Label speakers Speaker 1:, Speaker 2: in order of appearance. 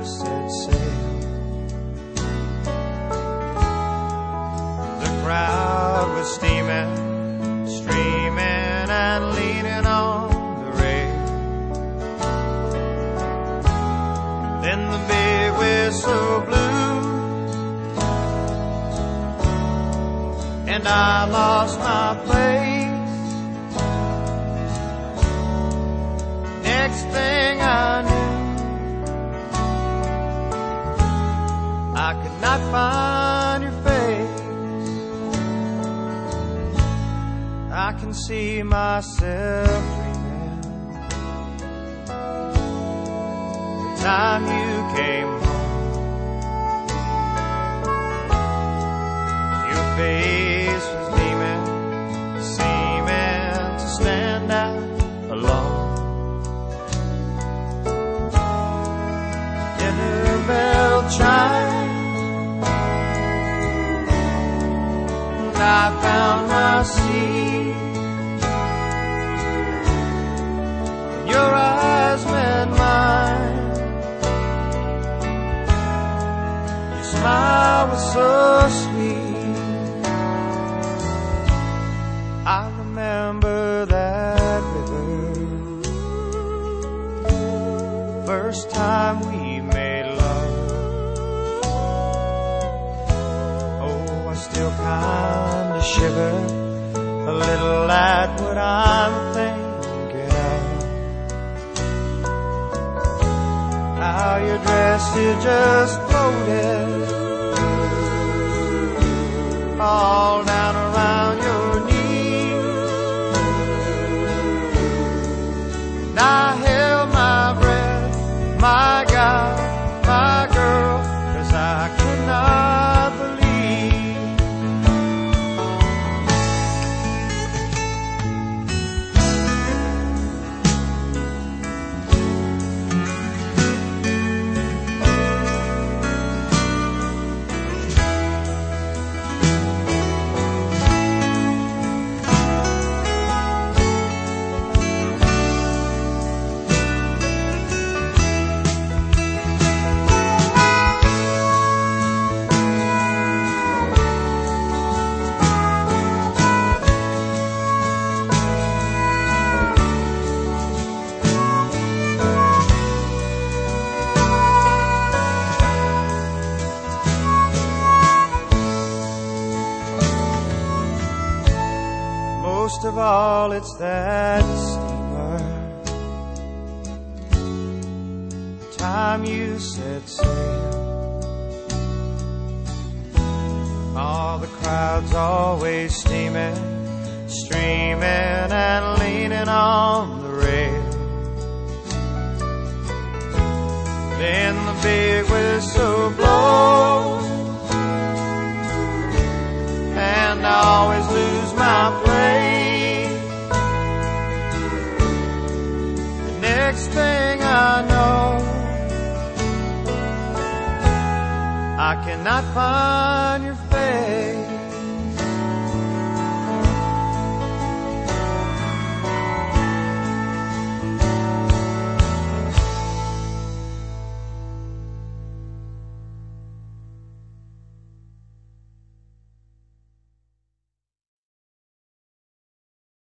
Speaker 1: set sail. The crowd was steaming, streaming and leaning on the rail. Then the big whistle blew and I lost my place. Next thing I knew, I could not find your face. I can see myself dreaming the time you came home. Your face was beaming, seeming to stand out alone. Dinner bell chimed and I found my seat. Your eyes met mine. Your smile was so sweet. I remember that river, first time we made love. Oh, I still kinda shiver a little at what I'm thinking of. How your dress, it just floated all down around your knees. And I held my breath, my God, my girl, 'cause I could not believe. Most of all, it's that steamer, the time you set sail. All the crowds always steaming, streaming and leaning on the rail. Then the big whistle blows and I always lose my place. The next thing I know, I cannot find your face.